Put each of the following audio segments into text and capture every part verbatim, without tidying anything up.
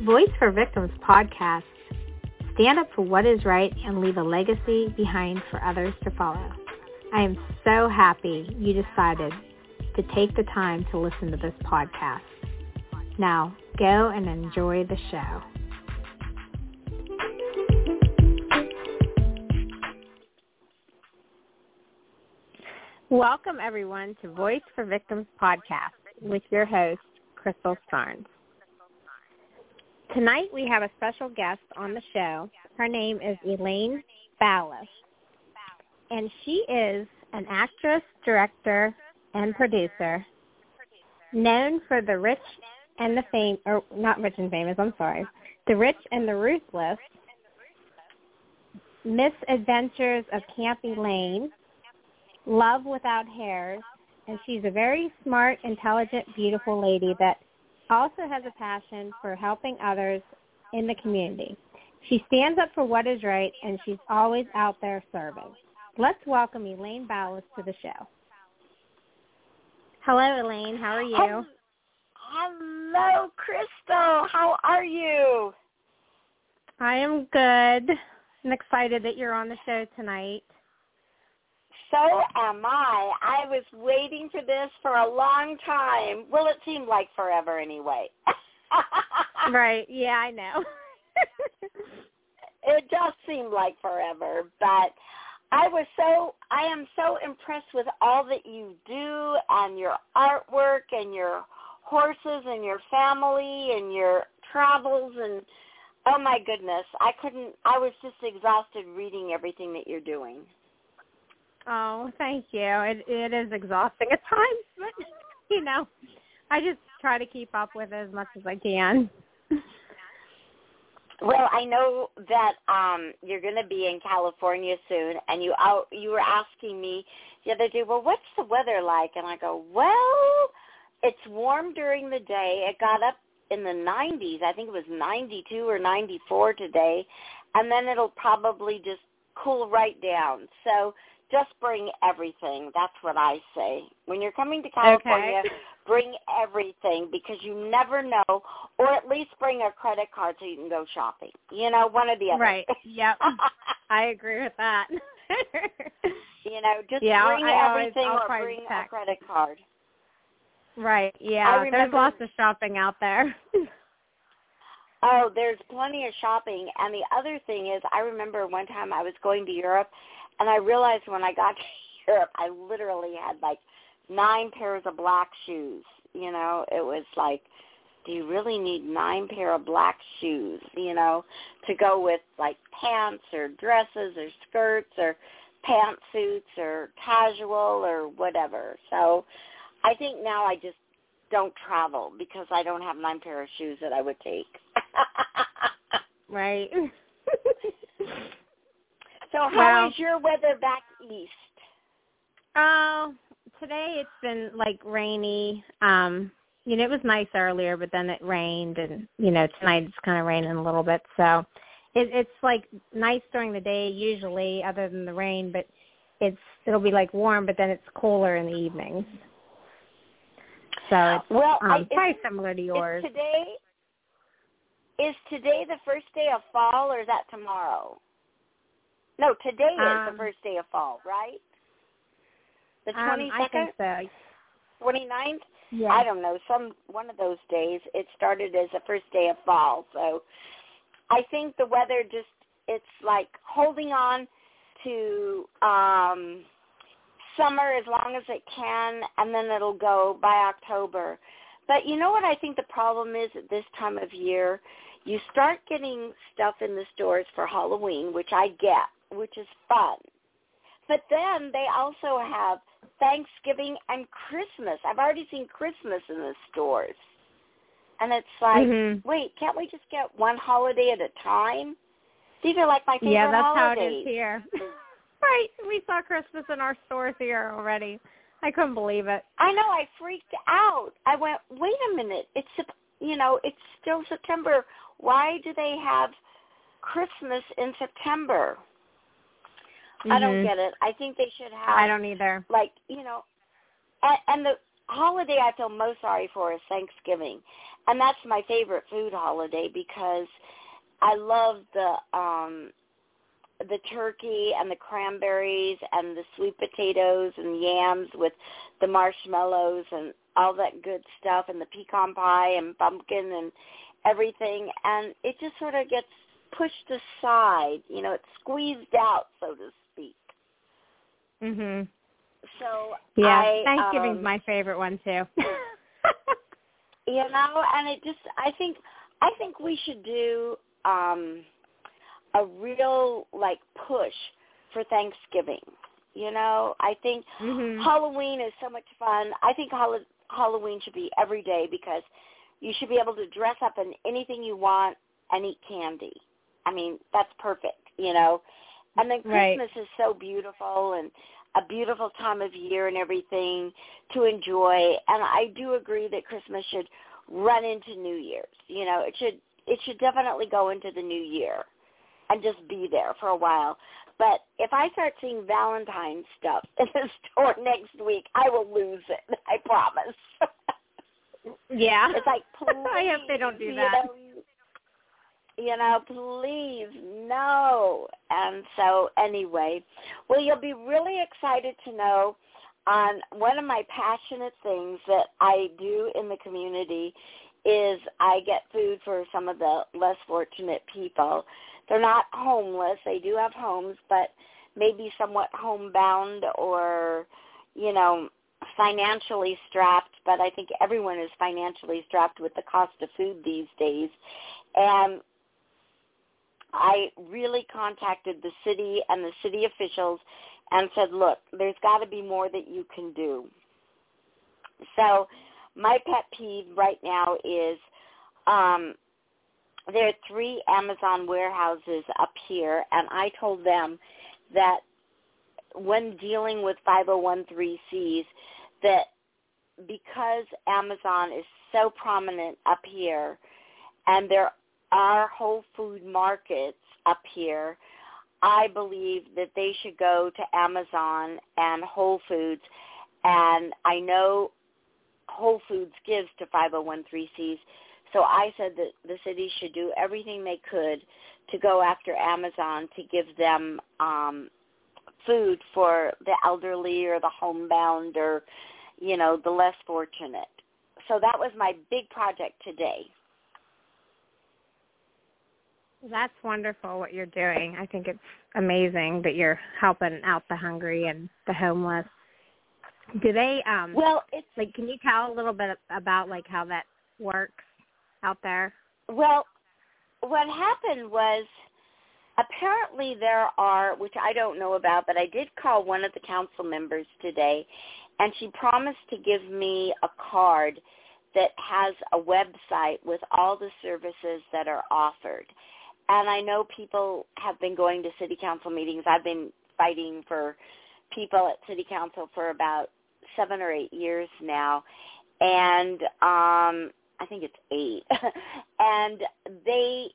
Voice for Victims podcast. Stand up for what is right and leave a legacy behind for others to follow. I am so happy you decided to take the time to listen to this podcast. Now, go and enjoy the show. Welcome, everyone, to Voice for Victims podcast with your host, Crystal Starnes. Tonight, we have a special guest on the show. Her name is Elaine Ballas, and she is an actress, director, and producer known for The Rich and the Fame, or not Rich and Famous, I'm sorry, The Rich and the Ruthless, Misadventures of Campy Lane, Love Without Hairs, and she's a very smart, intelligent, beautiful lady that also has a passion for helping others in the community. She stands up for what is right, and she's always out there serving. Let's welcome Elaine Ballas to the show. Hello, Elaine. How are you? Hello, Crystal. How are you? I am good. I'm excited that you're on the show tonight. So am I. I was waiting for this for a long time. Well, it seemed like forever anyway. Right. Yeah, I know. It just seemed like forever, but I was so, I am so impressed with all that you do and your artwork and your horses and your family and your travels and, oh my goodness, I couldn't, I was just exhausted reading everything that you're doing. Oh, thank you. It it is exhausting at times, but, you know, I just try to keep up with it as much as I can. Well, I know that um, you're going to be in California soon, and you out, you were asking me the other day, well, what's the weather like? And I go, well, it's warm during the day. It got up in the nineties. I think it was ninety-two or ninety-four today, and then it'll probably just cool right down. So just bring everything. That's what I say. When you're coming to California, okay, bring everything because you never know, or at least bring a credit card so you can go shopping. You know, one or the other. Right. Yep. I agree with that. You know, just yeah, bring I everything always, or bring a credit card. Right. Yeah. Remember, there's lots of shopping out there. Oh, there's plenty of shopping. And the other thing is, I remember one time I was going to Europe, and I realized when I got to Europe, I literally had like nine pairs of black shoes. You know, it was like, do you really need nine pair of black shoes, you know, to go with like pants or dresses or skirts or pantsuits or casual or whatever. So I think now I just don't travel because I don't have nine pair of shoes that I would take. Right. So how well, is your weather back east? Oh, uh, today it's been like rainy. Um, you know, it was nice earlier, but then it rained, and you know, tonight it's kind of raining a little bit. So it, it's like nice during the day usually, other than the rain, but it's it'll be like warm, but then it's cooler in the evenings. So it's well, um, I, probably is, similar to yours. Is today is today the first day of fall, or is that tomorrow? No, today is um, the first day of fall, right? The twenty-second? Um, I think so. twenty-ninth? Yeah. I don't know. Some one of those days it started as the first day of fall. So I think the weather just, it's like holding on to um, summer as long as it can, and then it'll go by October. But you know what I think the problem is at this time of year? You start getting stuff in the stores for Halloween, which I get, which is fun. But then they also have Thanksgiving and Christmas. I've already seen Christmas in the stores. And it's like, mm-hmm. wait, can't we just get one holiday at a time? These are like my favorite yeah, that's holidays. how it is here. Right. We saw Christmas in our stores here already. I couldn't believe it. I know. I freaked out. I went, wait a minute. It's, you know, it's still September. Why do they have Christmas in September? Mm-hmm. I don't get it. I think they should have. I don't either. Like, you know, and, and the holiday I feel most sorry for is Thanksgiving. And that's my favorite food holiday because I love the um, the turkey and the cranberries and the sweet potatoes and yams with the marshmallows and all that good stuff and the pecan pie and pumpkin and everything. And it just sort of gets pushed aside. You know, it's squeezed out, so to speak. Mhm. So yeah, I, Thanksgiving's um, my favorite one too. You know, and it just I think I think we should do um, a real like push for Thanksgiving. You know, I think mm-hmm. Halloween is so much fun. I think Hall- Halloween should be every day because you should be able to dress up in anything you want and eat candy. I mean, that's perfect, you know. And then Right. Christmas is so beautiful and a beautiful time of year and everything to enjoy. And I do agree that Christmas should run into New Year's. You know, it should it should definitely go into the new year and just be there for a while. But if I start seeing Valentine's stuff in the store next week, I will lose it. I promise. Yeah. It's like, please, I hope they don't do you that. Know, you know, please, no. And so anyway, well, you'll be really excited to know on one of my passionate things that I do in the community is I get food for some of the less fortunate people. They're not homeless. They do have homes, but maybe somewhat homebound or, you know, financially strapped. But I think everyone is financially strapped with the cost of food these days. And I really contacted the city and the city officials and said, look, there's got to be more that you can do. So my pet peeve right now is um, there are three Amazon warehouses up here, and I told them that when dealing with five oh one c threes, that because Amazon is so prominent up here and there are Whole Food markets up here, I believe that they should go to Amazon and Whole Foods. And I know Whole Foods gives to five oh one c threes, so I said that the city should do everything they could to go after Amazon to give them um, food for the elderly or the homebound or, you know, the less fortunate. So that was my big project today. That's wonderful what you're doing. I think it's amazing that you're helping out the hungry and the homeless. Do they, um, well, it's, like, can you tell a little bit about, like, how that works out there? Well, what happened was apparently there are, which I don't know about, but I did call one of the council members today, and she promised to give me a card that has a website with all the services that are offered. And I know people have been going to city council meetings. I've been fighting for people at city council for about seven or eight years now. And um, I think it's eight. And they,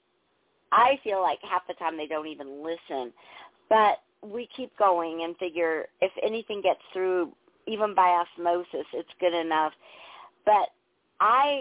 I feel like half the time they don't even listen. But we keep going and figure if anything gets through, even by osmosis, it's good enough. But I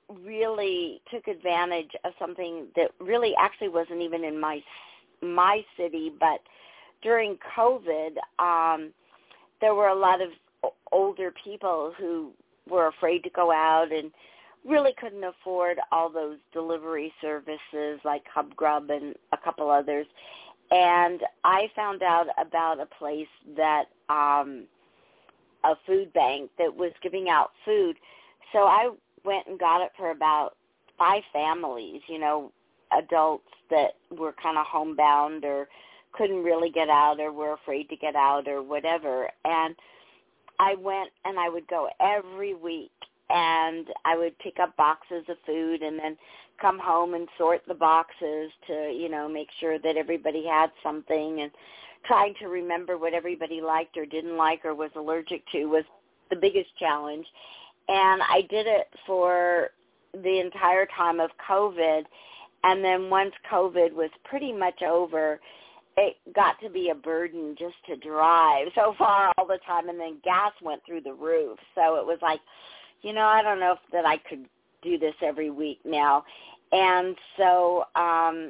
really took advantage of something that really actually wasn't even in my my city, but during COVID, um, there were a lot of older people who were afraid to go out and really couldn't afford all those delivery services like HubGrub and a couple others. And I found out about a place that, um, a food bank that was giving out food. So I went and got it for about five families, you know, adults that were kind of homebound or couldn't really get out or were afraid to get out or whatever. And I went and I would go every week and I would pick up boxes of food and then come home and sort the boxes to, you know, make sure that everybody had something, and trying to remember what everybody liked or didn't like or was allergic to was the biggest challenge. And I did it for the entire time of COVID. And then once COVID was pretty much over it got to be a burden just to drive so far all the time, and then gas went through the roof. So it was like, you know, I don't know if that I could do this every week now. And so um,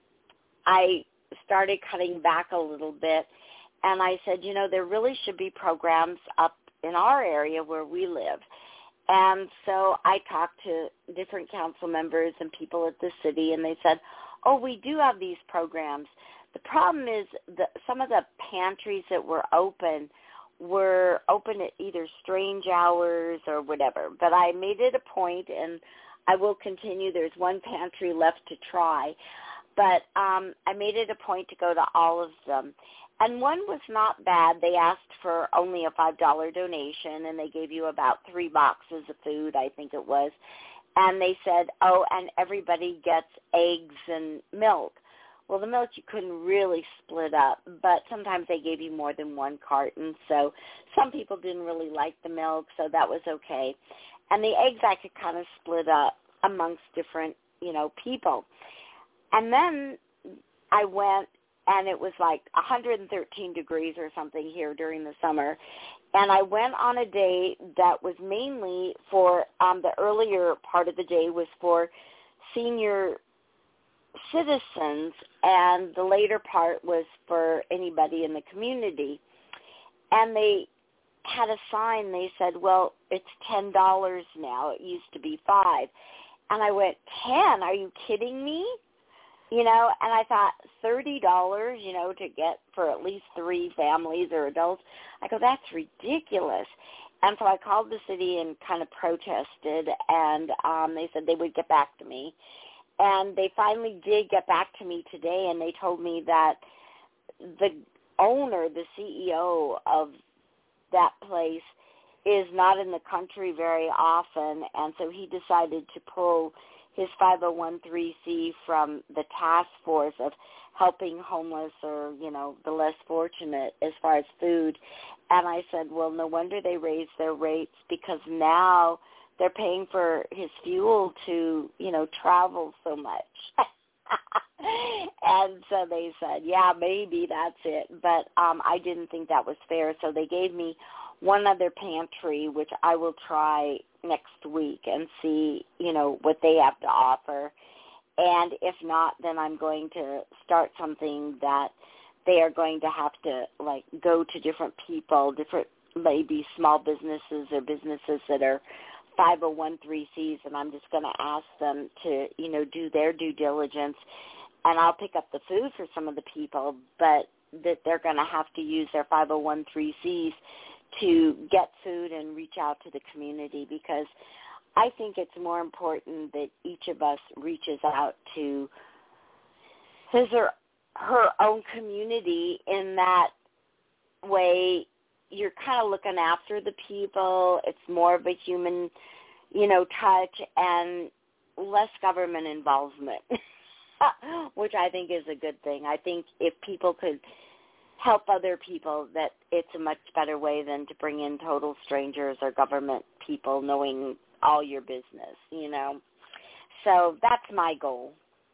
I started cutting back a little bit, and I said, you know, there really should be programs up in our area where we live. And so I talked to different council members and people at the city, and they said, oh, we do have these programs. The problem is that some of the pantries that were open were open at either strange hours or whatever. But I made it a point, and I will continue. There's one pantry left to try. But um, I made it a point to go to all of them. And one was not bad. They asked for only a five dollar donation, and they gave you about three boxes of food, I think it was. And they said, oh, and everybody gets eggs and milk. Well, the milk you couldn't really split up, but sometimes they gave you more than one carton. So some people didn't really like the milk, so that was okay. And the eggs I could kind of split up amongst different, you know, people. And then I went, and it was like one hundred thirteen degrees or something here during the summer. And I went on a day that was mainly for, um, the earlier part of the day was for senior citizens, and the later part was for anybody in the community. And they had a sign. They said, well, it's ten dollars now. It used to be five. And I went, ten? Are you kidding me? You know, and I thought thirty dollars, you know, to get for at least three families or adults. I go, that's ridiculous. And so I called the city and kind of protested, and um, they said they would get back to me. And they finally did get back to me today, and they told me that the owner, the C E O of that place, is not in the country very often, and so he decided to pull his five oh one c from the task force of helping homeless or, you know, the less fortunate as far as food. And I said, well, no wonder they raised their rates, because now they're paying for his fuel to, you know, travel so much. And so they said, yeah, maybe that's it. But um, I didn't think that was fair. So they gave me one other pantry, which I will try next week and see, you know, what they have to offer. And if not, then I'm going to start something that they are going to have to, like, go to different people, different maybe small businesses or businesses that are five oh one c's, and I'm just going to ask them to, you know, do their due diligence. And I'll pick up the food for some of the people, but that they're going to have to use their five oh one c's to get food and reach out to the community, because I think it's more important that each of us reaches out to his or her own community. In that way, you're kind of looking after the people. It's more of a human, you know, touch and less government involvement, which I think is a good thing. I think if people could help other people, that it's a much better way than to bring in total strangers or government people knowing all your business, you know. So that's my goal.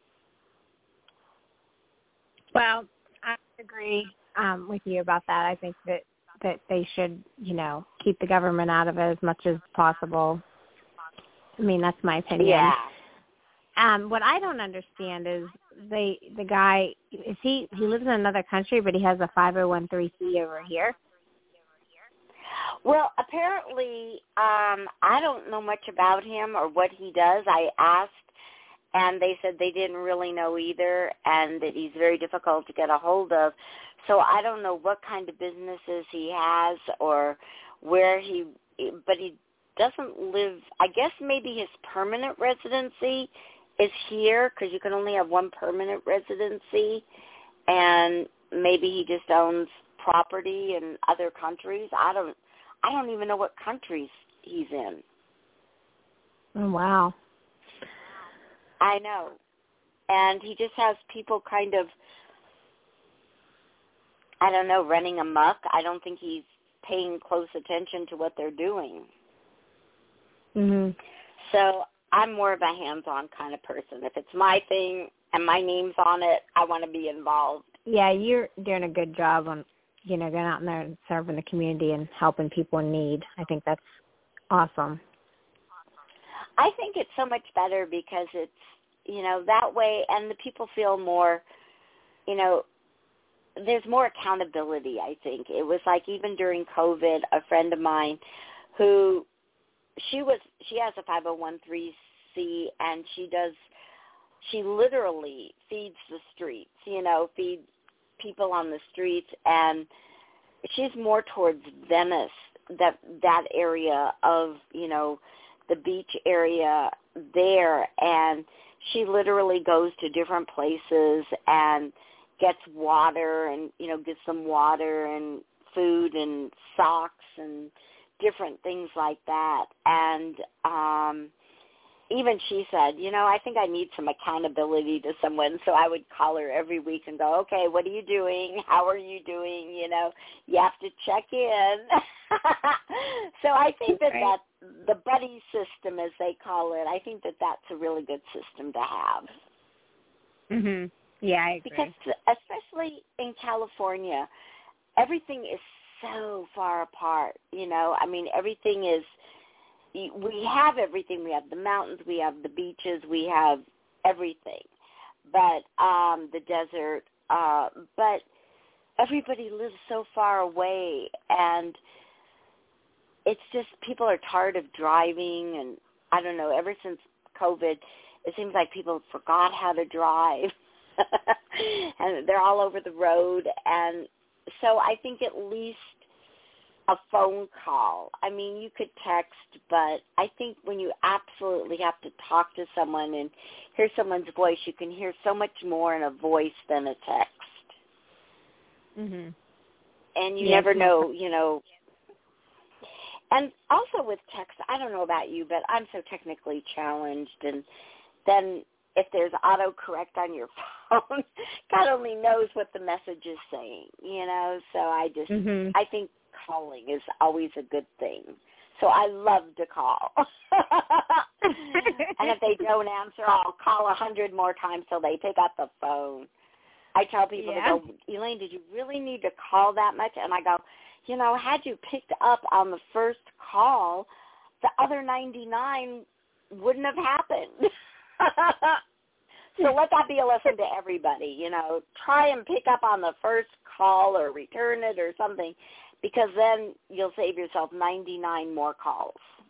Well, I agree um, with you about that. I think that, that they should, you know, keep the government out of it as much as possible. I mean, that's my opinion. Yeah. Um, what I don't understand is they the guy is he he lives in another country, but he has a five oh one c over here. Well, apparently, um, I don't know much about him or what he does. I asked, and they said they didn't really know either, and that he's very difficult to get a hold of. So I don't know what kind of businesses he has or where he, but he doesn't live, I guess maybe his permanent residency is here, because you can only have one permanent residency, and maybe he just owns property in other countries. I don't I don't even know what countries he's in. Oh, wow. I know. And he just has people kind of, I don't know, running amok. I don't think he's paying close attention to what they're doing. Mm-hmm. So I'm more of a hands-on kind of person. If it's my thing and my name's on it, I want to be involved. yeah, you're doing a good job on, you know, going out in there and serving the community and helping people in need. I think that's awesome. I think it's so much better because it's, you know, that way, and the people feel more, you know, there's more accountability, I think. It was like even during COVID, a friend of mine who, she was, she has a five oh one c, and she does, she literally feeds the streets, you know, feeds people on the streets, and she's more towards Venice, that that area of, you know, the beach area there, and she literally goes to different places and gets water and, you know, gets them water and food and socks and different things like that. And um even she said, you know, I think I need some accountability to someone. So I would call her every week and go, okay, what are you doing? How are you doing? You know, you have to check in. So I think that, right. that the buddy system, as they call it, I think that that's a really good system to have. Mhm. Yeah, I agree. Because especially in California, everything is so far apart, you know. I mean, everything is, we have everything. We have the mountains, we have the beaches, we have everything, but um, the desert, uh, but everybody lives so far away, and it's just people are tired of driving, and I don't know, ever since COVID, it seems like people forgot how to drive, and they're all over the road, and so I think at least a phone call. I mean, you could text, but I think when you absolutely have to talk to someone and hear someone's voice, you can hear so much more in a voice than a text. Mhm. And you yeah, never know, you know. And also with text, I don't know about you, but I'm so technically challenged. And then if there's autocorrect on your phone, God only knows what the message is saying, you know. So I just, Mhm. I think calling is always a good thing. So I love to call. And if they don't answer, I'll call a hundred more times till they pick up the phone. I tell people, yeah. to go, Elaine, did you really need to call that much? And I go, you know, had you picked up on the first call, the other ninety-nine wouldn't have happened. So let that be a lesson to everybody, you know. Try and pick up on the first call or return it or something, because then you'll save yourself ninety-nine more calls.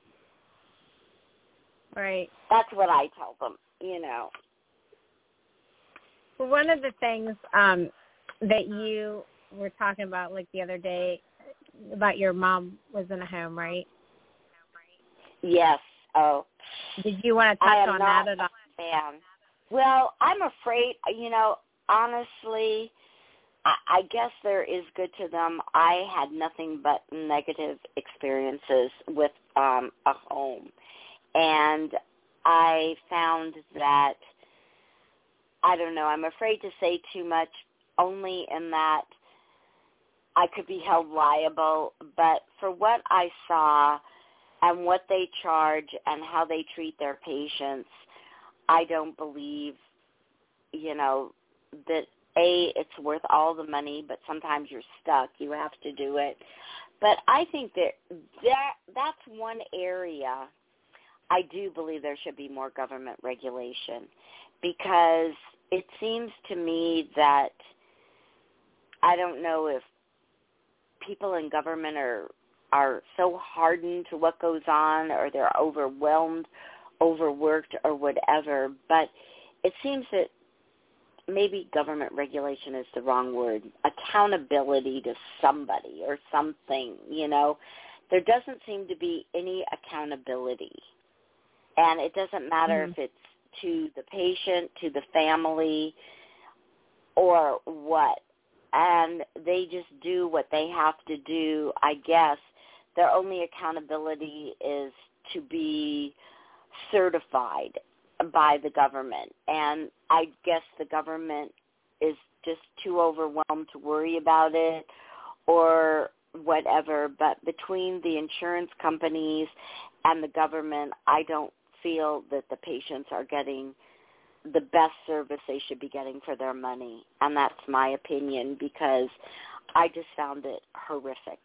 Right. That's what I tell them, you know. Well, one of the things um, that you were talking about, like the other day, about your mom was in a home, right? Yes. Oh. Did you want to I touch am on not that at all? a fan. Well, I'm afraid, you know, honestly, I, I guess there is good to them. I had nothing but negative experiences with um, a home. And I found that, I don't know, I'm afraid to say too much, only in that I could be held liable. But for what I saw and what they charge and how they treat their patients, I don't believe, you know, that, A, it's worth all the money, but sometimes you're stuck. You have to do it. But I think that, that that's one area I do believe there should be more government regulation, because it seems to me that, I don't know if people in government are are so hardened to what goes on, or they're overwhelmed, overworked, or whatever, but it seems that maybe government regulation is the wrong word, accountability to somebody or something, you know. There doesn't seem to be any accountability, and it doesn't matter mm. if it's to the patient, to the family, or what, and they just do what they have to do, I guess. Their only accountability is to be certified by the government, and I guess the government is just too overwhelmed to worry about it or whatever. But between the insurance companies and the government, I don't feel that the patients are getting the best service they should be getting for their money. And that's my opinion, because I just found it horrific.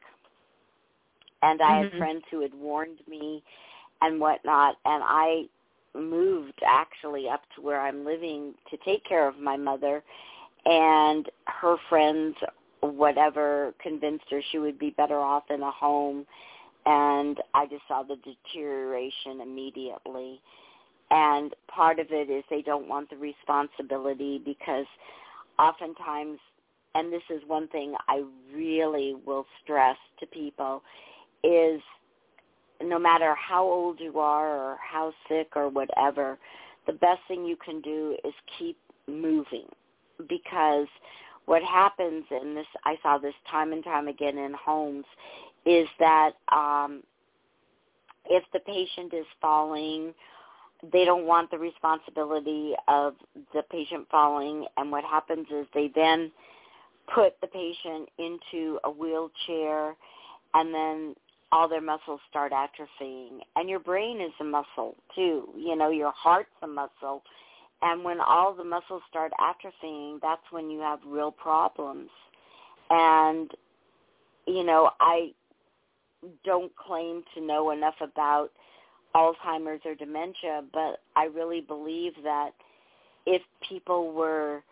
And I Mm-hmm. had friends who had warned me and whatnot, and I moved actually up to where I'm living to take care of my mother, and her friends, whatever, convinced her she would be better off in a home, and I just saw the deterioration immediately. And part of it is they don't want the responsibility, because oftentimes, and this is one thing I really will stress to people, is no matter how old you are or how sick or whatever, the best thing you can do is keep moving. Because what happens, and this I saw this time and time again in homes, is that um, if the patient is falling, they don't want the responsibility of the patient falling, and what happens is they then put the patient into a wheelchair, and then all their muscles start atrophying. And your brain is a muscle, too. You know, your heart's a muscle. And when all the muscles start atrophying, that's when you have real problems. And, you know, I don't claim to know enough about Alzheimer's or dementia, but I really believe that if people were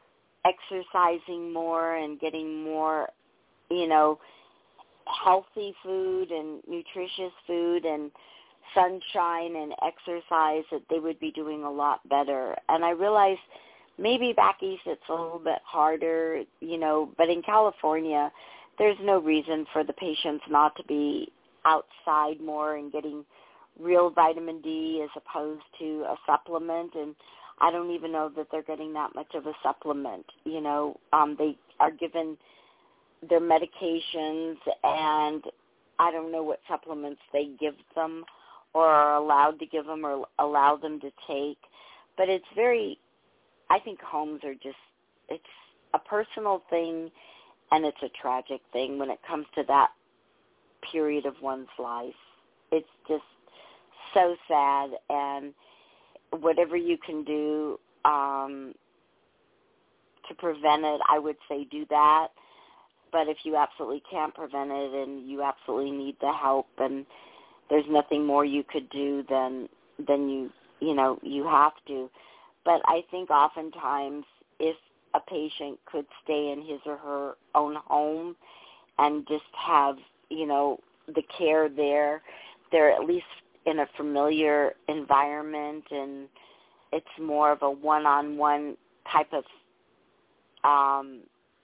exercising more and getting more, you know, healthy food and nutritious food and sunshine and exercise, that they would be doing a lot better. And I realize maybe back east it's a little bit harder, you know, but in California there's no reason for the patients not to be outside more and getting real vitamin D as opposed to a supplement. And I don't even know that they're getting that much of a supplement. You know, um, they are given their medications, and I don't know what supplements they give them or are allowed to give them or allow them to take. But it's very, I think homes are just, it's a personal thing, and it's a tragic thing when it comes to that period of one's life. It's just so sad, and whatever you can do um, to prevent it, I would say do that. But if you absolutely can't prevent it and you absolutely need the help and there's nothing more you could do, then then you you know you have to. But I think oftentimes if a patient could stay in his or her own home and just have, you know, the care there, they're at least in a familiar environment, and it's more of a one-on-one type of um,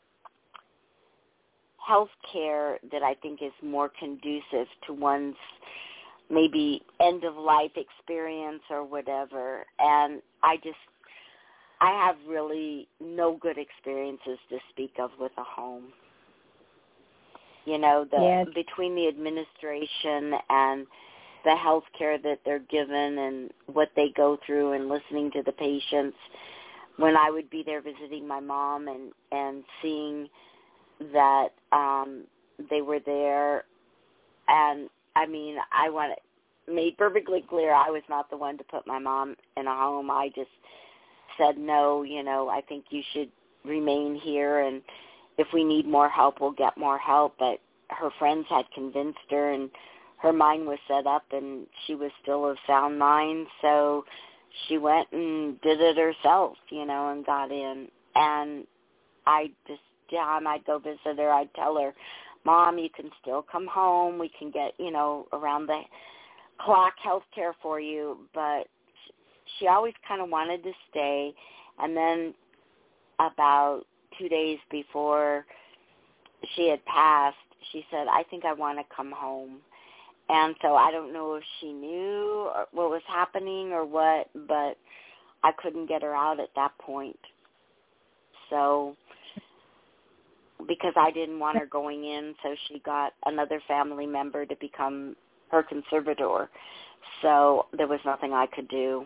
health care that I think is more conducive to one's maybe end-of-life experience or whatever. And I just, I have really no good experiences to speak of with a home. You know, the Yes. between the administration and the health care that they're given and what they go through and listening to the patients, when I would be there visiting my mom and, and seeing that um, they were there, and, I mean, I want it made perfectly clear I was not the one to put my mom in a home. I just said, no, you know, I think you should remain here, and if we need more help, we'll get more help. But her friends had convinced her, and her mind was set up, and she was still of sound mind, so she went and did it herself, you know, and got in. And I just, time I'd go visit her, I'd tell her, Mom, you can still come home. We can get, you know, around the clock health care for you. But she always kind of wanted to stay. And then about two days before she had passed, she said, I think I want to come home. And so I don't know if she knew what was happening or what, but I couldn't get her out at that point. So, because I didn't want her going in, so she got another family member to become her conservator. So there was nothing I could do.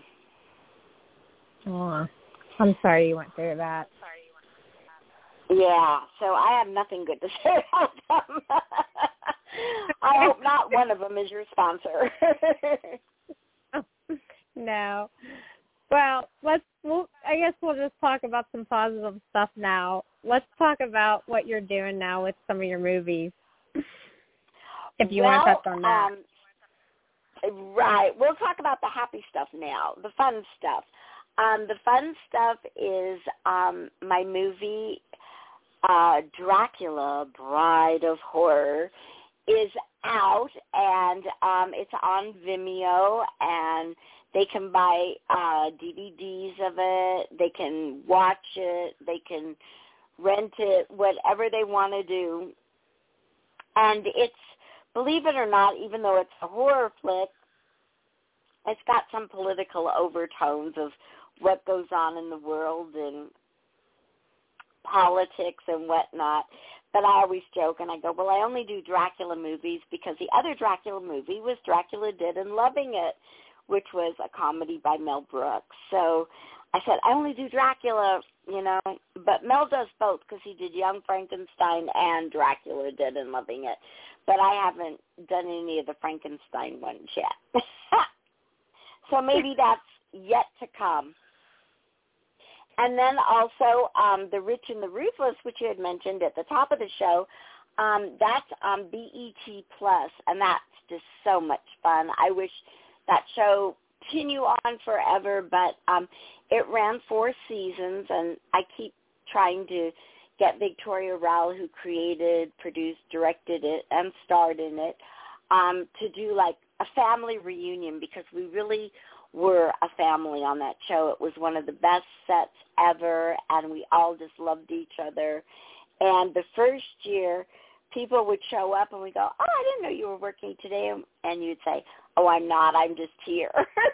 Oh, I'm sorry you went through that. Yeah, so I have nothing good to say about them. I hope not one of them is your sponsor. No. Well, let's. Well, I guess we'll just talk about some positive stuff now. Let's talk about what you're doing now with some of your movies, if you well, want to touch on that. Um, right. We'll talk about the happy stuff now, the fun stuff. Um, the fun stuff is um, my movie, uh, Dracula, Bride of Horror, is out, and um, it's on Vimeo, and they can buy uh, D V Ds of it. They can watch it. They can rent it, whatever they want to do. And it's, believe it or not, even though it's a horror flick, it's got some political overtones of what goes on in the world and politics and whatnot. But I always joke, and I go, well, I only do Dracula movies because the other Dracula movie was Dracula Dead and Loving It, which was a comedy by Mel Brooks. So I said, I only do Dracula, you know, but Mel does both because he did Young Frankenstein and Dracula Dead and Loving It. But I haven't done any of the Frankenstein ones yet. So maybe that's yet to come. And then also um, The Rich and the Ruthless, which you had mentioned at the top of the show, um, that's on B E T Plus, and that's just so much fun. I wish that show continue on forever, but um, it ran four seasons, and I keep trying to get Victoria Rowell, who created, produced, directed it, and starred in it, um, to do like a family reunion, because we really were a family on that show. It was one of the best sets ever, and we all just loved each other. And the first year, people would show up, and we go, oh, I didn't know you were working today. And you'd say, oh, I'm not. I'm just here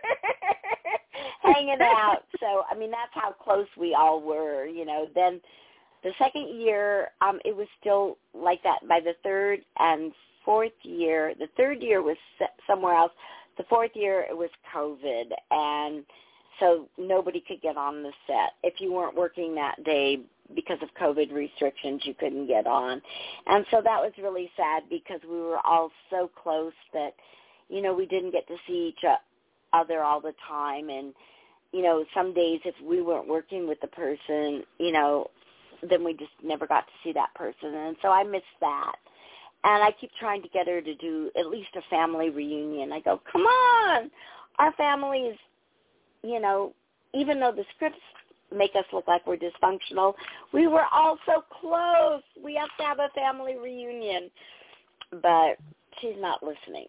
hanging out. So, I mean, that's how close we all were, you know. Then the second year, um, it was still like that. By the third and fourth year, the third year was somewhere else. The fourth year, it was COVID, and so nobody could get on the set. If you weren't working that day because of COVID restrictions, you couldn't get on. And so that was really sad because we were all so close that, you know, we didn't get to see each other all the time. And, you know, some days if we weren't working with the person, you know, then we just never got to see that person. And so I miss that. And I keep trying to get her to do at least a family reunion. I go, come on, our families, you know, even though the scripts make us look like we're dysfunctional, we were all so close. We have to have a family reunion. But she's not listening.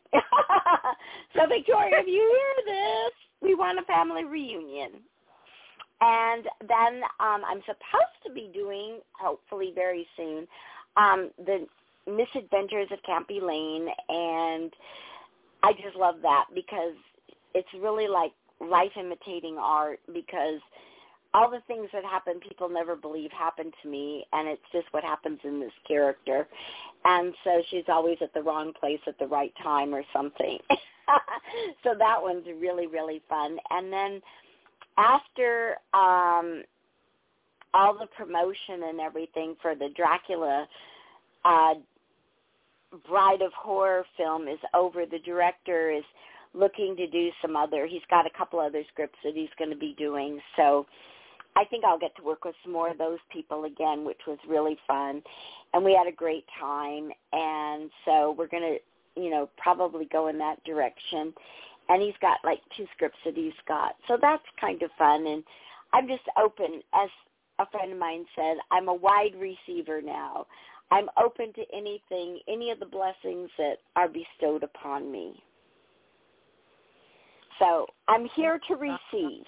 So, Victoria, if you hear this, we want a family reunion. And then um, I'm supposed to be doing, hopefully very soon, um, the Misadventures of Campy Lane, and I just love that because it's really like life imitating art, because all the things that happen people never believe happened to me, and it's just what happens in this character. And so she's always at the wrong place at the right time or something. So that one's really, really fun. And then after um, all the promotion and everything for the Dracula uh Bride of Horror film is over, the director is looking to do some other, he's got a couple other scripts that he's going to be doing. So I think I'll get to work with some more of those people again, which was really fun. And we had a great time. And so we're going to, you know, probably go in that direction. And he's got like two scripts that he's got. So that's kind of fun. And I'm just open. As a friend of mine said, I'm a wide receiver now. I'm open to anything, any of the blessings that are bestowed upon me. So I'm here to receive.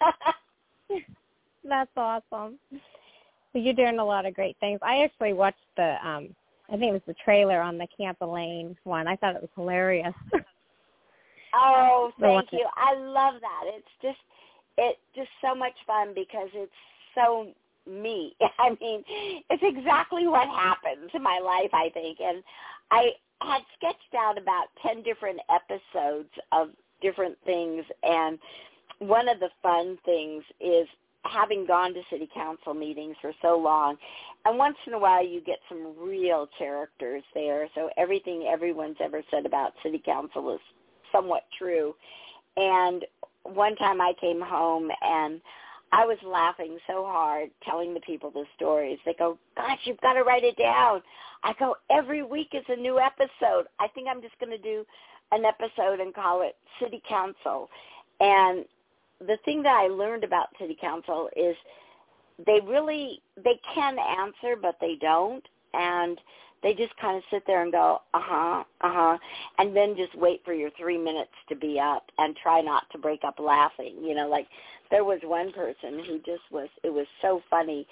That's awesome. You're doing a lot of great things. I actually watched the, um, I think it was the trailer on the Camp Elaine one. I thought it was hilarious. Oh, thank you. I love that. It's just, it's just so much fun because it's so me. I mean, it's exactly what happens in my life, I think. And I had sketched out about ten different episodes of different things. And one of the fun things is having gone to city council meetings for so long, and once in a while you get some real characters there. So everything everyone's ever said about city council is somewhat true. And one time I came home and I was laughing so hard telling the people the stories. They go, gosh, you've got to write it down. I go, every week is a new episode. I think I'm just going to do an episode and call it City Council. And the thing that I learned about City Council is they really, they can answer, but they don't. And they just kind of sit there and go, uh-huh, uh-huh, and then just wait for your three minutes to be up and try not to break up laughing. You know, like there was one person who just was, it was so funny,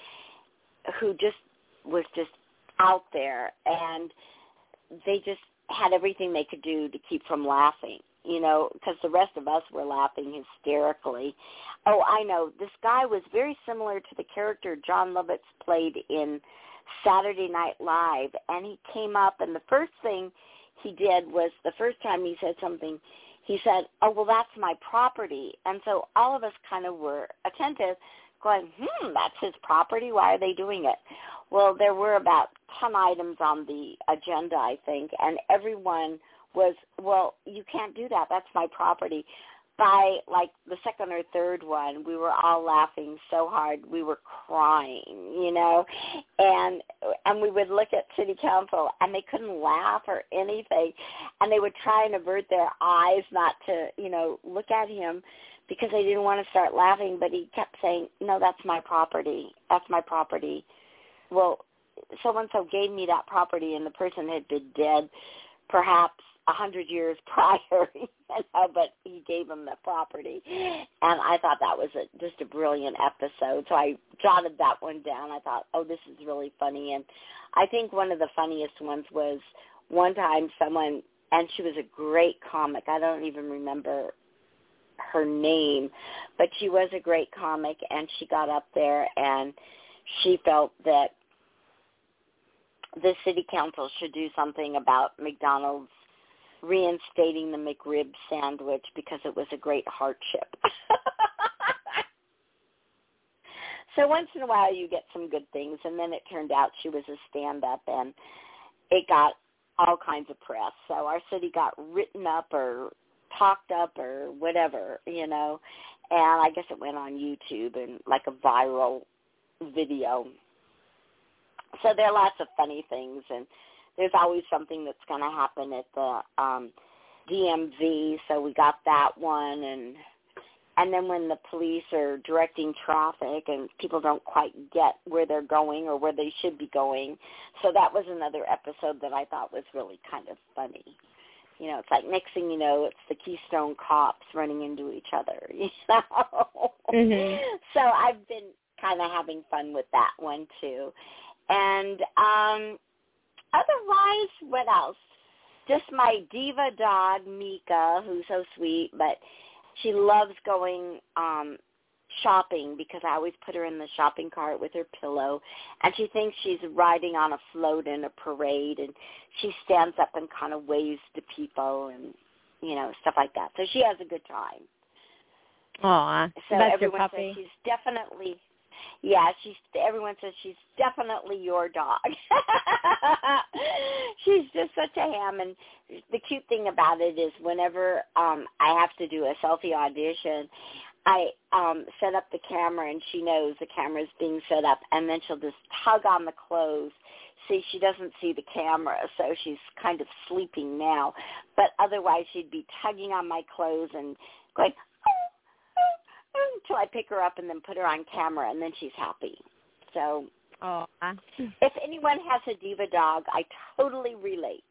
who just was just out there, and they just had everything they could do to keep from laughing, you know, because the rest of us were laughing hysterically. Oh, I know. This guy was very similar to the character John Lovitz played in Saturday Night Live, and he came up, and the first thing he did was, the first time he said something, he said, oh, well, that's my property. And so all of us kind of were attentive, going, hmm, that's his property? Why are they doing it? Well, there were about ten items on the agenda, I think, and everyone was, well, you can't do that. That's my property. By, like, the second or third one, we were all laughing so hard we were crying, you know, and and we would look at City Council, and they couldn't laugh or anything, and they would try and avert their eyes not to, you know, look at him because they didn't want to start laughing, but he kept saying, no, that's my property. That's my property. Well, so-and-so gave me that property, and the person had been dead perhaps a hundred years prior, you know, but he gave him the property. And I thought that was a, just a brilliant episode. So I jotted that one down. I thought, oh, this is really funny. And I think one of the funniest ones was one time someone, and she was a great comic. I don't even remember her name, but she was a great comic, and she got up there and she felt that the city council should do something about McDonald's reinstating the McRib sandwich because it was a great hardship. So once in a while you get some good things, and then it turned out she was a stand-up, and it got all kinds of press. So our city got written up or talked up or whatever, you know, and I guess it went on YouTube and like a viral video. So there are lots of funny things, and there's always something that's going to happen at the um, D M V, so we got that one, and and then when the police are directing traffic and people don't quite get where they're going or where they should be going, so that was another episode that I thought was really kind of funny. You know, it's like next thing you know, it's the Keystone Cops running into each other, you know. Mm-hmm. So I've been kind of having fun with that one, too. And um, otherwise, what else? Just my diva dog, Mika, who's so sweet, but she loves going um, shopping because I always put her in the shopping cart with her pillow, and she thinks she's riding on a float in a parade, and she stands up and kind of waves to people and, you know, stuff like that. So she has a good time. Aw, so that's everyone your puppy. Says she's definitely... Yeah, she's. Everyone says she's definitely your dog. She's just such a ham, and the cute thing about it is whenever um, I have to do a selfie audition, I um, set up the camera, and she knows the camera's being set up, and then she'll just tug on the clothes. See, she doesn't see the camera, so she's kind of sleeping now, but otherwise she'd be tugging on my clothes and going, until I pick her up and then put her on camera, and then she's happy. So oh. if anyone has a diva dog, I totally relate.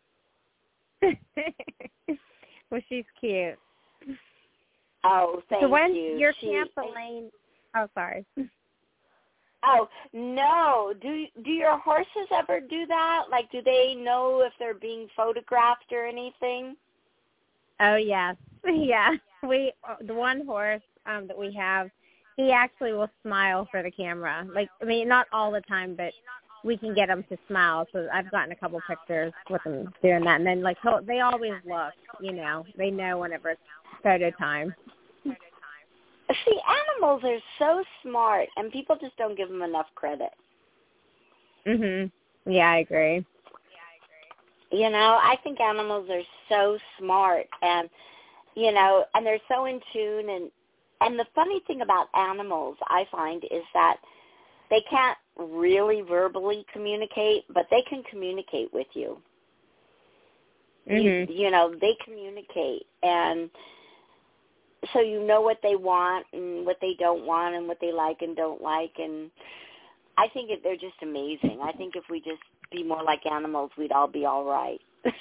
Well, she's cute. Oh, thank so when you. Your she, Camp Elaine, oh, sorry. Oh, no. Do do your horses ever do that? Like, do they know if they're being photographed or anything? Oh, yes. Yeah. We The one horse um, that we have, he actually will smile for the camera. Like, I mean, not all the time, but we can get him to smile. So I've gotten a couple pictures with him doing that. And then, like, he'll, they always look, you know. They know whenever it's photo time. See, animals are so smart, and people just don't give them enough credit. Mhm. Yeah, I agree. You know, I think animals are so smart, and, you know, and they're so in tune, and and the funny thing about animals, I find, is that they can't really verbally communicate, but they can communicate with you. Mm-hmm. You, you know, they communicate, and so you know what they want and what they don't want and what they like and don't like, and I think it, they're just amazing. I think if we just be more like animals, we'd all be all right.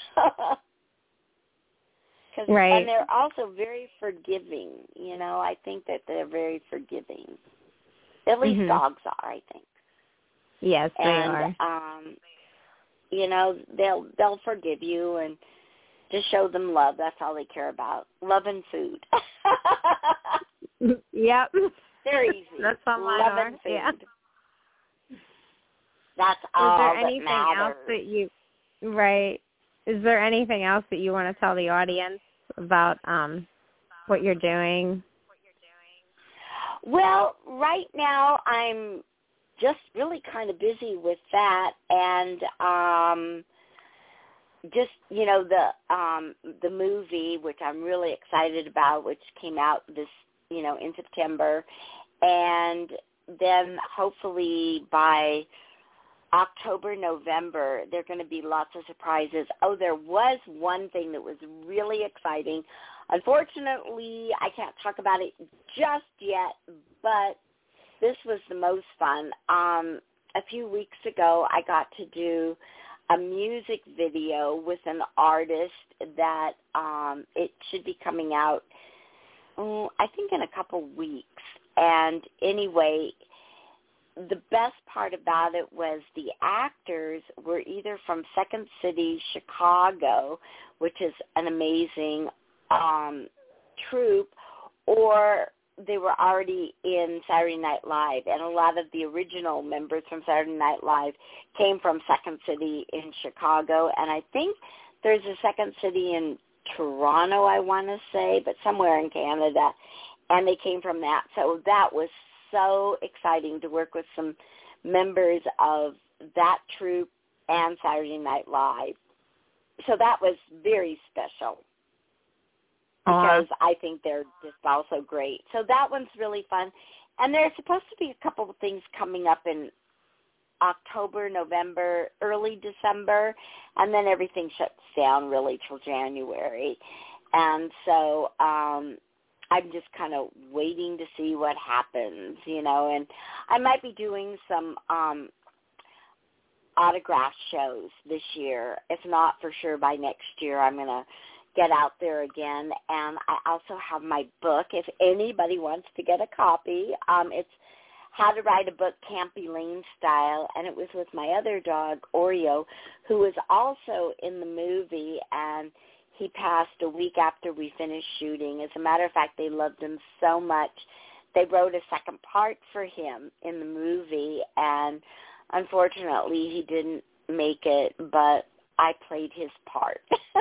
Right. And they're also very forgiving. You know, I think that they're very forgiving. At least mm-hmm. dogs are, I think. Yes, they and, are. Um, you know, they'll they'll forgive you and just show them love. That's all they care about. Love and food. Yep. They're easy. That's all mine Love are. and food. Yeah. That's all Is there that anything matters. else that you, right, is there anything else that you want to tell the audience about um, what you're doing? Well, right now I'm just really kind of busy with that, and um, just, you know, the um, the movie, which I'm really excited about, which came out this, you know, in September, and then hopefully by October, November, there are going to be lots of surprises. Oh, there was one thing that was really exciting. Unfortunately, I can't talk about it just yet, but this was the most fun. Um, a few weeks ago, I got to do a music video with an artist that um, it should be coming out, um, I think, in a couple weeks. And anyway, the best part about it was the actors were either from Second City, Chicago, which is an amazing um, troupe, or they were already in Saturday Night Live. And a lot of the original members from Saturday Night Live came from Second City in Chicago. And I think there's a Second City in Toronto, I want to say, but somewhere in Canada. And they came from that. So that was so exciting to work with some members of that troupe and Saturday Night Live. So that was very special because uh, I think they're just also great. So that one's really fun. And there's supposed to be a couple of things coming up in October, November, early December, and then everything shuts down really till January. And so um I'm just kind of waiting to see what happens, you know, and I might be doing some um, autograph shows this year. If not, for sure by next year I'm going to get out there again. And I also have my book, if anybody wants to get a copy. Um, it's How to Write a Book Campy Lane Style, and it was with my other dog, Oreo, who was also in the movie, and he passed a week after we finished shooting. As a matter of fact, they loved him so much. They wrote a second part for him in the movie, and unfortunately he didn't make it, but I played his part.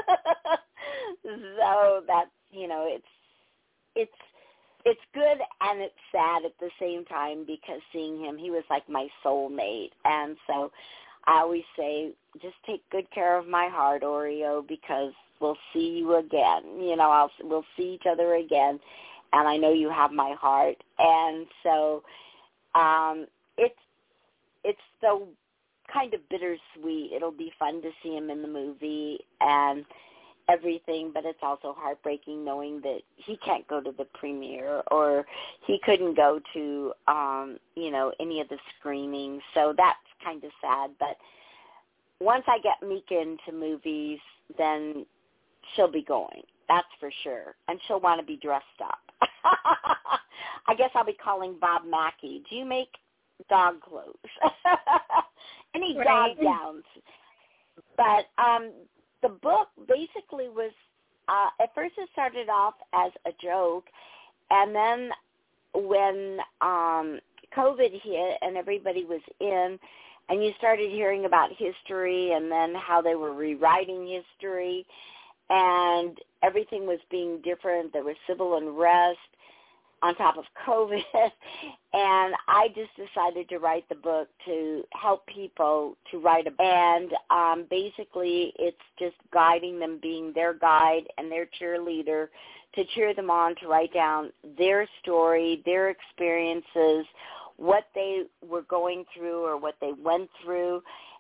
So that's, you know, it's it's it's good and it's sad at the same time, because seeing him, he was like my soulmate. And so I always say, just take good care of my heart, Oreo, because we'll see you again. You know, I'll, we'll see each other again, and I know you have my heart. And so um, it's it's so kind of bittersweet. It'll be fun to see him in the movie and everything, but it's also heartbreaking knowing that he can't go to the premiere, or he couldn't go to, um, you know, any of the screenings. So that's kind of sad. But once I get Mika into movies, then she'll be going. That's for sure. And she'll want to be dressed up. I guess I'll be calling Bob Mackey. Do you make dog clothes? Any right. dog gowns? But um, the book basically was, uh, at first it started off as a joke, and then when um, COVID hit and everybody was in, and you started hearing about history and then how they were rewriting history, and everything was being different. There was civil unrest on top of COVID, and I just decided to write the book to help people to write a and um, basically it's just guiding them, being their guide and their cheerleader to cheer them on, to write down their story, their experiences, what they were going through or what they went through,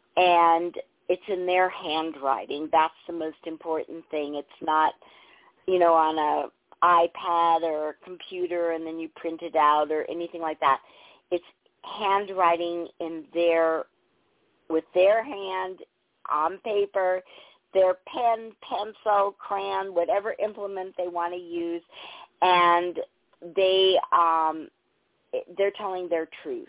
and it's in their handwriting. That's the most important thing. It's not, you know, on a iPad or a computer and then you print it out or anything like that. It's handwriting in their, with their hand on paper, their pen, pencil, crayon, whatever implement they want to use, and they um, they're telling their truth.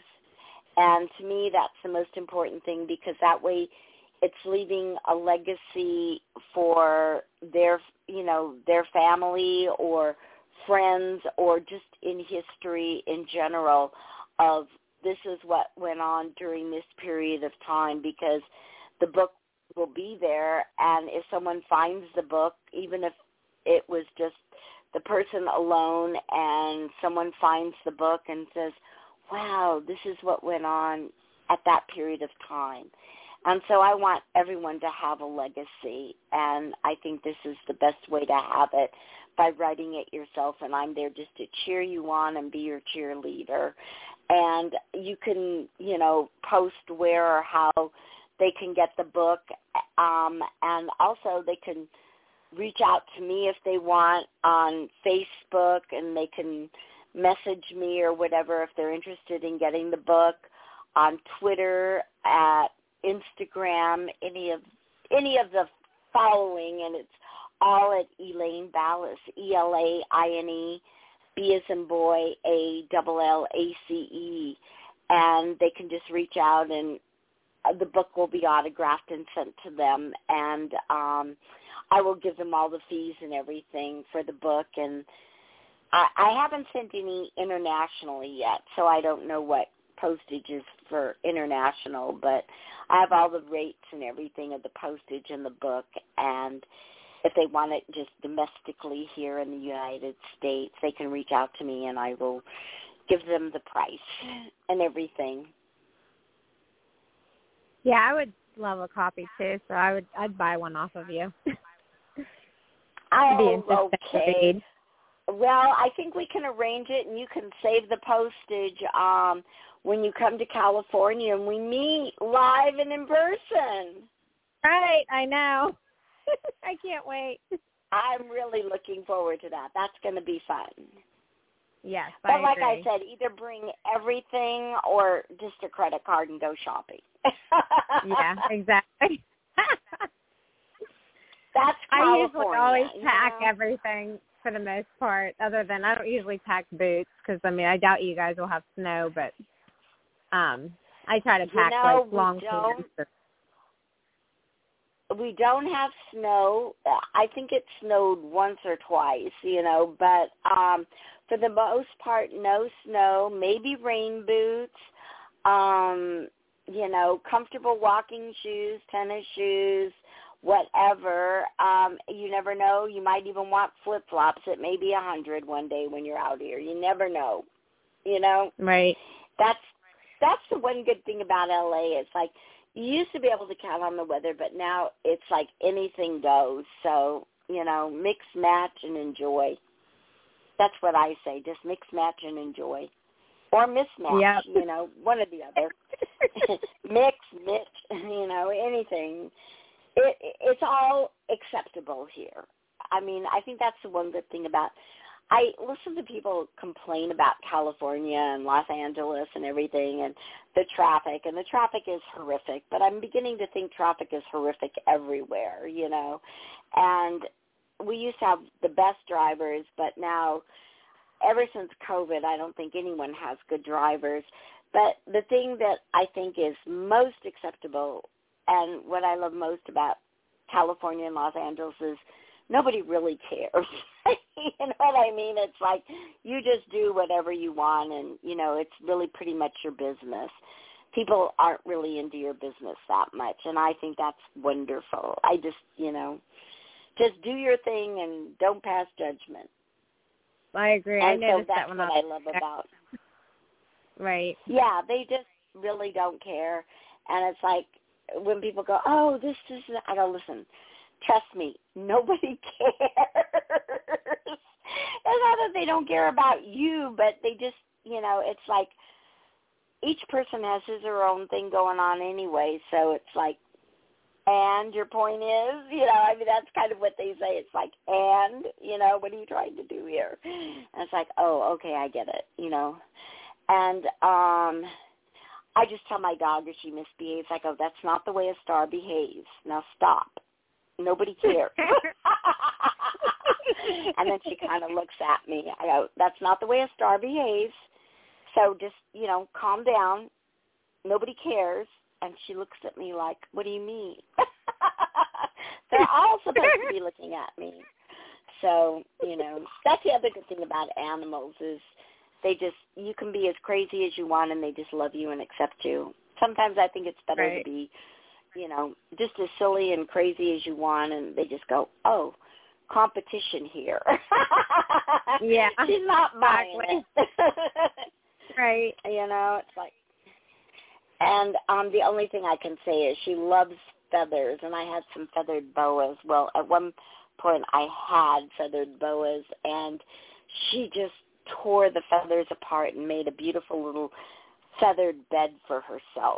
And to me, that's the most important thing, because that way it's leaving a legacy for their, you know, their family or friends or just in history in general of this is what went on during this period of time, because the book will be there, and if someone finds the book, even if it was just the person alone and someone finds the book and says, wow, this is what went on at that period of time. And so I want everyone to have a legacy, and I think this is the best way to have it, by writing it yourself, and I'm there just to cheer you on and be your cheerleader. And you can, you know, post where or how they can get the book, um, and also they can reach out to me if they want on Facebook, and they can message me or whatever if they're interested in getting the book, on Twitter, at Instagram, any of any of the following, and it's all at Elaine Ballas, E L A I N E, B as in boy, A L L A C E, and they can just reach out, and the book will be autographed and sent to them, and um, I will give them all the fees and everything for the book, and I, I haven't sent any internationally yet, so I don't know what postage is for international, but I have all the rates and everything of the postage in the book, and if they want it just domestically here in the United States, they can reach out to me, and I will give them the price and everything. Yeah, I would love a copy too, so I would I'd buy one off of you. Oh, okay. Well, I think we can arrange it, and you can save the postage um, when you come to California and we meet live and in person. Right, I know. I can't wait. I'm really looking forward to that. That's going to be fun. Yes, but I like agree. I said, either bring everything or just a credit card and go shopping. Yeah, exactly. That's I California. usually always pack yeah. everything for the most part, other than I don't usually pack boots because, I mean, I doubt you guys will have snow, but um, I try to pack, you know, like, long don't, pants. We don't have snow. I think it snowed once or twice, you know, but um, for the most part, no snow, maybe rain boots, um, you know, comfortable walking shoes, tennis shoes, whatever. Um, you never know. You might even want flip-flops. It may be one hundred one day when you're out here. You never know, you know. Right. That's that's the one good thing about L A. It's like you used to be able to count on the weather, but now it's like anything goes. So, you know, mix, match, and enjoy. That's what I say. Just mix, match, and enjoy. Or mismatch, yep. you know, one or the other. Mix, mix, you know, anything. It, it's all acceptable here. I mean, I think that's the one good thing about, I listen to people complain about California and Los Angeles and everything and the traffic, and the traffic is horrific, but I'm beginning to think traffic is horrific everywhere, you know. And we used to have the best drivers, but now, ever since COVID, I don't think anyone has good drivers. But the thing that I think is most acceptable and what I love most about California and Los Angeles is nobody really cares. You know what I mean? It's like you just do whatever you want, and, you know, it's really pretty much your business. People aren't really into your business that much, and I think that's wonderful. I just, you know, just do your thing and don't pass judgment. I agree. And I so noticed that's that when what I I love about. Right. Yeah, they just really don't care. And it's like when people go, oh, this is, I go, listen, trust me, nobody cares. not that they don't care about you, but they just, you know, it's like each person has his or her own thing going on anyway. So it's like, and your point is, you know, I mean, that's kind of what they say. It's like, and, you know, what are you trying to do here? And it's like, oh, okay, I get it, you know. And um, I just tell my dog if she misbehaves, I go, that's not the way a star behaves. Now stop. Nobody cares. And then she kind of looks at me. I go, that's not the way a star behaves. So just, you know, calm down. Nobody cares. And she looks at me like, what do you mean? They're all supposed to be looking at me. So, you know, that's the other good thing about animals is they just, you can be as crazy as you want and they just love you and accept you. Sometimes I think it's better right. to be, you know, just as silly and crazy as you want and they just go, oh, competition here. Yeah. She's not buying exactly. it. Right. You know, it's like, and um, the only thing I can say is she loves feathers, and I had some feathered boas. Well, at one point I had feathered boas, and she just tore the feathers apart and made a beautiful little feathered bed for herself.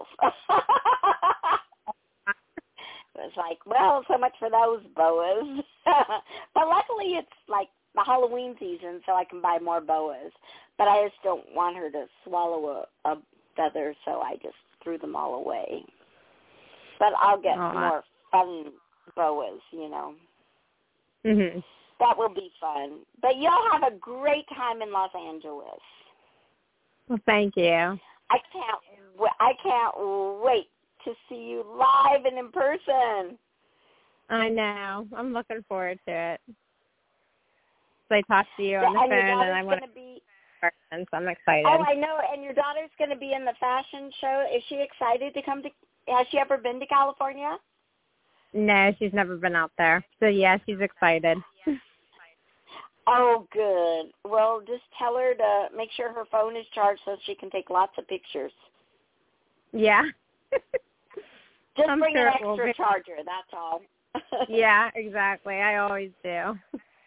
It was like, well, so much for those boas. But luckily it's like the Halloween season, so I can buy more boas. But I just don't want her to swallow a, a feather, so I just threw them all away. But I'll get Aww. more fun boas, you know. Mhm. That will be fun. But y'all have a great time in Los Angeles. Well, thank you. I can't. w- I can't wait to see you live and in person. I know. I'm looking forward to it. So I talked to you on the and phone, your and daughter's I want going to be. to person, so I'm excited. Oh, I know. And your daughter's going to be in the fashion show. Is she excited to come to? Has she ever been to California? No, she's never been out there. So yeah, she's excited. Oh, good. Well, just tell her to make sure her phone is charged so she can take lots of pictures. Yeah. Just I'm bring sure an it will extra be. charger, that's all. Yeah, exactly. I always do.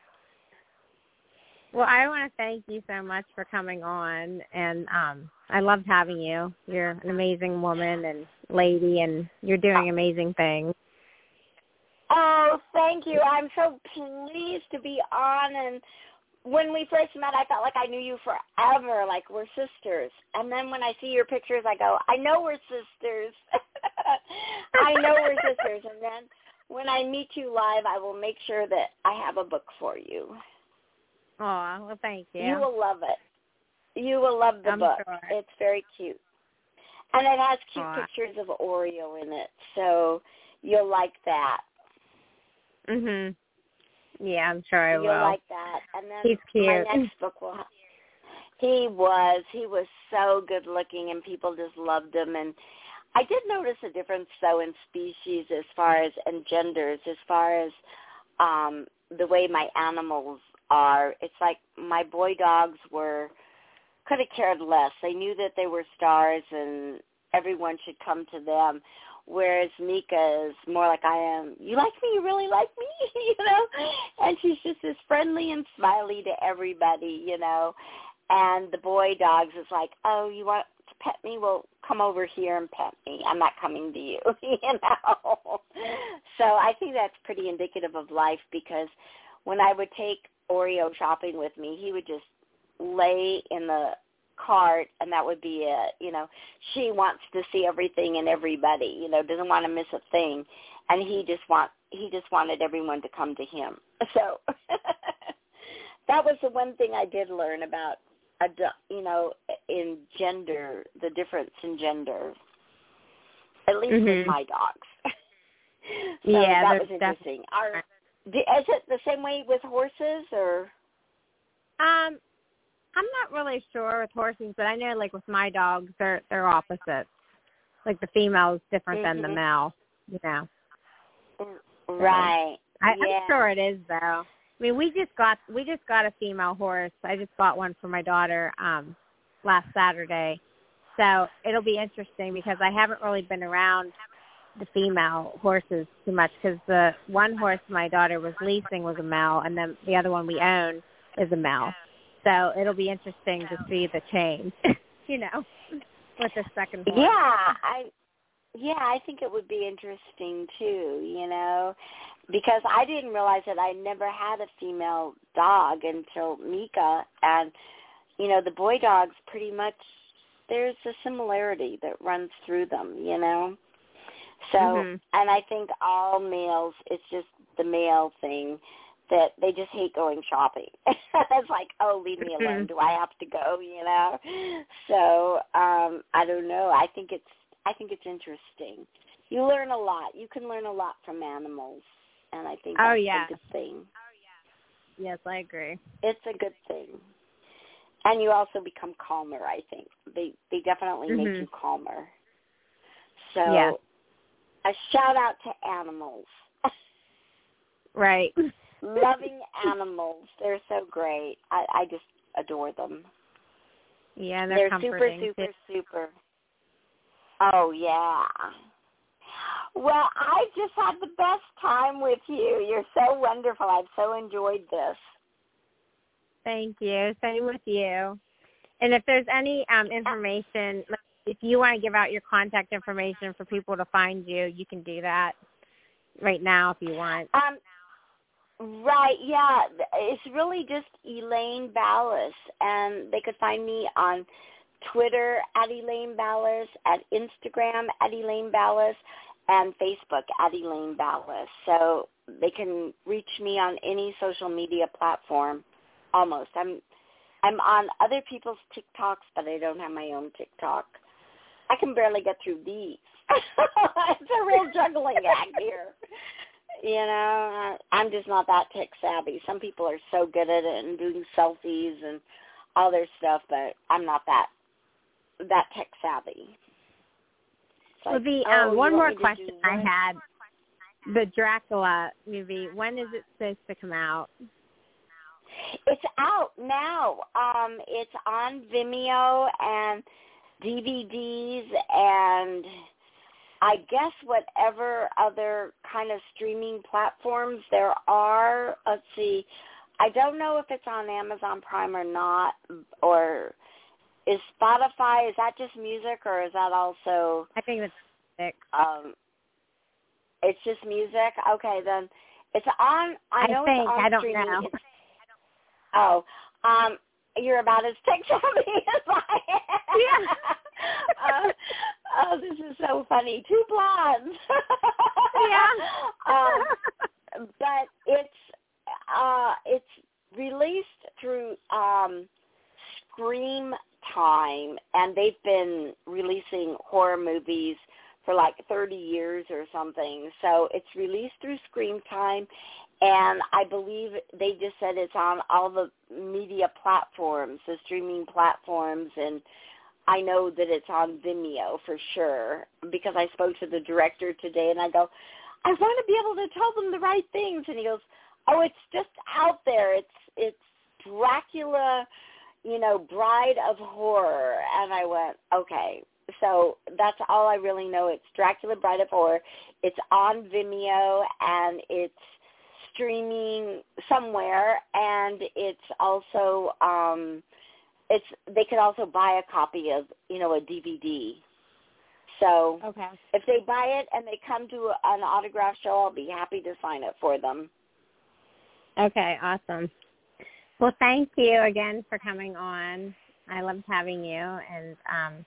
Well, I want to thank you so much for coming on, and um, I loved having you. You're an amazing woman and lady, and you're doing amazing things. Oh, thank you. I'm so pleased to be on. And when we first met, I felt like I knew you forever, like we're sisters. And then when I see your pictures, I go, I know we're sisters. I know we're sisters. And then when I meet you live, I will make sure that I have a book for you. Oh, well, thank you. You will love it. You will love the I'm book. sure. It's very cute. And it has cute Aw. pictures of Oreo in it, so you'll like that. Mhm. Yeah, I'm sure I You'll will. like that. And then He's cute. my next book will have, he was, he was so good looking and people just loved him. And I did notice a difference though in species as far as, and genders, as far as um, the way my animals are. It's like my boy dogs were, could have cared less. They knew that they were stars and everyone should come to them. Whereas Mika is more like I am. You like me? You really like me? You know? And she's just as friendly and smiley to everybody, you know. And the boy dogs is like, oh, you want to pet me? Well, come over here and pet me. I'm not coming to you, you know. So I think that's pretty indicative of life because when I would take Oreo shopping with me, he would just lay in the cart and that would be it. You know, she wants to see everything and everybody, you know, doesn't want to miss a thing. And he just want he just wanted everyone to come to him. So that was the one thing I did learn about, you know, in gender, the difference in gender, at least Mhm. with my dogs. So yeah, that was that's interesting. Are, is it the same way with horses or? Um, I'm not really sure with horses, but I know, like, with my dogs, they're they're opposites. Like, the female is different Mm-hmm. than the male, you know. Right. I, yeah. I'm sure it is, though. I mean, we just got we just got a female horse. I just bought one for my daughter um, last Saturday. So it'll be interesting because I haven't really been around the female horses too much because the one horse my daughter was leasing was a male, and then the other one we own is a male. So it'll be interesting to see the change, you know, with the second horse. Yeah, I yeah, I think it would be interesting too, you know, because I didn't realize that I never had a female dog until Mika, and you know, the boy dogs pretty much there's a similarity that runs through them, you know. So, mm-hmm. and I think all males, it's just the male thing that they just hate going shopping. It's like, oh, leave me alone. Do I have to go, you know? So, um, I don't know. I think it's, I think it's interesting. You learn a lot. You can learn a lot from animals, and I think that's oh, yeah. a good thing. Yes, I agree. It's a good thing. And you also become calmer, I think. They they definitely mm-hmm. make you calmer. So yeah. a shout out to animals. Right. Loving animals. They're so great. I, I just adore them. Yeah, and they're, they're super, comforting, super, too. super. Oh, yeah. Well, I just had the best time with you. You're so wonderful. I've so enjoyed this. Thank you. Same with you. And if there's any um, information, if you want to give out your contact information for people to find you, you can do that right now if you want. Um, right, yeah. It's really just Elaine Ballas, and they could find me on Twitter at Elaine Ballas, at Instagram at Elaine Ballas, and Facebook at Elaine Ballas. So they can reach me on any social media platform. Almost. I'm I'm on other people's TikToks, but I don't have my own TikTok. I can barely get through these. It's a real juggling act here. You know, I'm just not that tech savvy. Some people are so good at it and doing selfies and all their stuff, but I'm not that that tech savvy. Well, like, the um, oh, one more question I had, the Dracula movie, when is it supposed to come out? It's out now. Um, it's on Vimeo and D V Ds and I guess whatever other kind of streaming platforms there are. Let's see. I don't know if it's on Amazon Prime or not, or is Spotify, is that just music or is that also? I think it's music. Um, it's just music? Okay, then it's on, I know I think, it's on I don't streaming. know. It's, oh, um, you're about as tech savvy as I am. Yeah. uh, oh, this is so funny. Two blondes. Yeah. um, but it's uh, it's released through um, Scream Time, and they've been releasing horror movies for like thirty years or something. So it's released through Scream Time, and I believe they just said it's on all the media platforms, the streaming platforms, and I know that it's on Vimeo for sure because I spoke to the director today, and I go, I want to be able to tell them the right things. And he goes, oh, it's just out there. It's it's Dracula, you know, Bride of Horror. And I went, okay. So that's all I really know. It's Dracula, Bride of Horror. It's on Vimeo, and it's streaming somewhere, and it's also um, it's they could also buy a copy of, you know, a D V D. So okay. If they buy it and they come to an autograph show, I'll be happy to sign it for them. Okay, awesome. Well, thank you again for coming on. I loved having you, and um,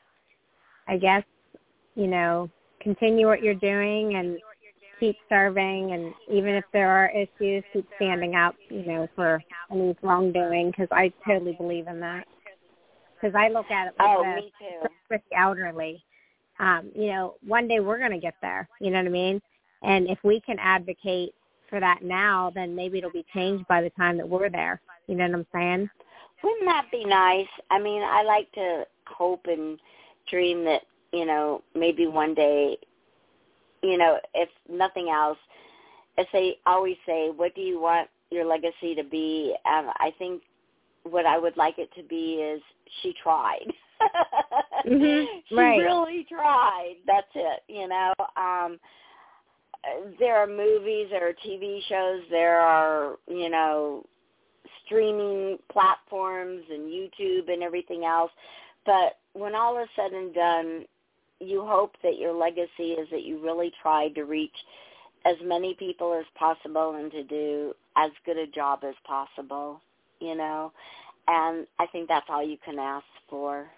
I guess, you know, continue what you're doing and keep serving, and even if there are issues, keep standing up, you know, for any wrongdoing, because I totally believe in that. Because I look at it like oh, this, me too. with the elderly. Um, you know, one day we're going to get there, you know what I mean? And if we can advocate for that now, then maybe it'll be changed by the time that we're there. You know what I'm saying? Wouldn't that be nice? I mean, I like to hope and dream that, you know, maybe one day, you know, if nothing else, as they always say, what do you want your legacy to be? Um, I think what I would like it to be is she tried. Mm-hmm. She right. really tried. That's it, you know. Um, there are movies, there are T V shows, there are, you know, streaming platforms and YouTube and everything else. But when all is said and done, you hope that your legacy is that you really tried to reach as many people as possible and to do as good a job as possible, you know. And I think that's all you can ask for.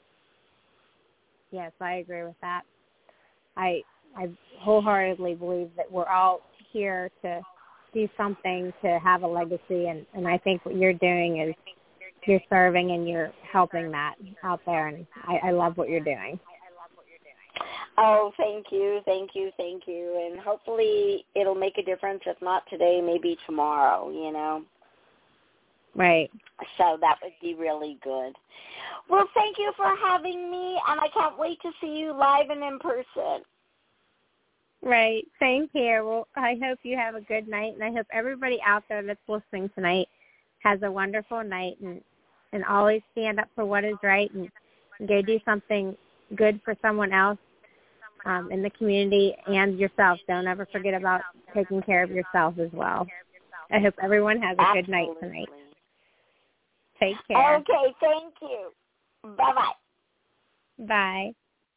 Yes, I agree with that. I I wholeheartedly believe that we're all here to do something to have a legacy, and, and I think what you're doing is you're serving and you're helping that out there, and I, I love what you're doing. Oh, thank you, thank you, thank you. And hopefully it'll make a difference. If not today, maybe tomorrow, you know. Right. So that would be really good. Well, thank you for having me, and I can't wait to see you live and in person. Right. Same here. Well, I hope you have a good night, and I hope everybody out there that's listening tonight has a wonderful night, and, and always stand up for what is right and go do something good for someone else um, in the community and yourself. Don't ever forget about taking care of yourself as well. I hope everyone has a Absolutely. good night tonight. Take care. Okay, thank you. Bye-bye. Bye.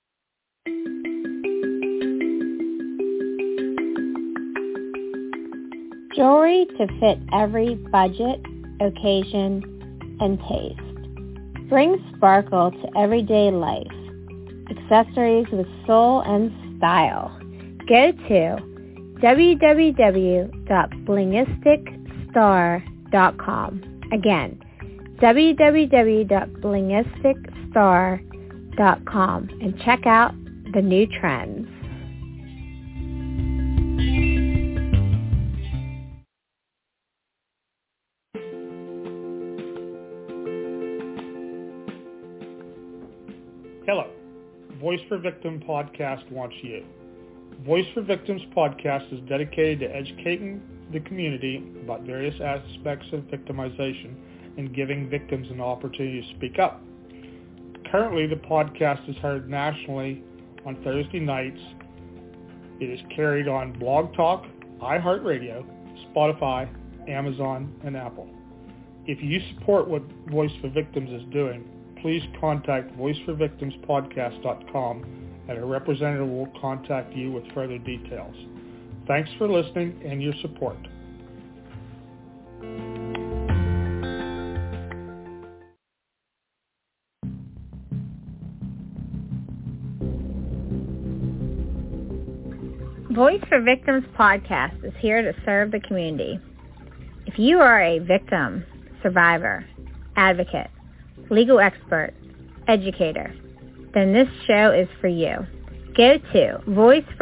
Jewelry to fit every budget, occasion, and taste. Bring sparkle to everyday life. Accessories with soul and style. Go to w w w dot blingistic star dot com. Again, w w w dot blingistic star dot com and check out the new trends. Hello. Voice for Victim podcast wants you. Voice for Victims podcast is dedicated to educating the community about various aspects of victimization and giving victims an opportunity to speak up. Currently, the podcast is heard nationally on Thursday nights. It is carried on Blog Talk, iHeartRadio, Spotify, Amazon, and Apple. If you support what Voice for Victims is doing, please contact voice for victims podcast dot com and a representative will contact you with further details. Thanks for listening and your support. Voice for Victims podcast is here to serve the community. If you are a victim, survivor, advocate, legal expert, educator, then this show is for you. Go to Voice for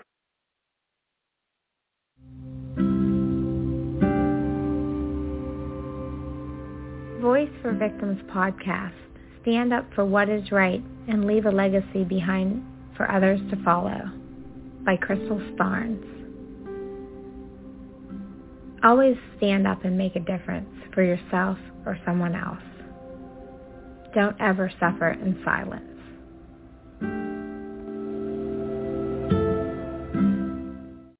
Voice for Victims podcast. Stand up for what is right and leave a legacy behind for others to follow. By Crystal Starnes. Always stand up and make a difference for yourself or someone else. Don't ever suffer in silence.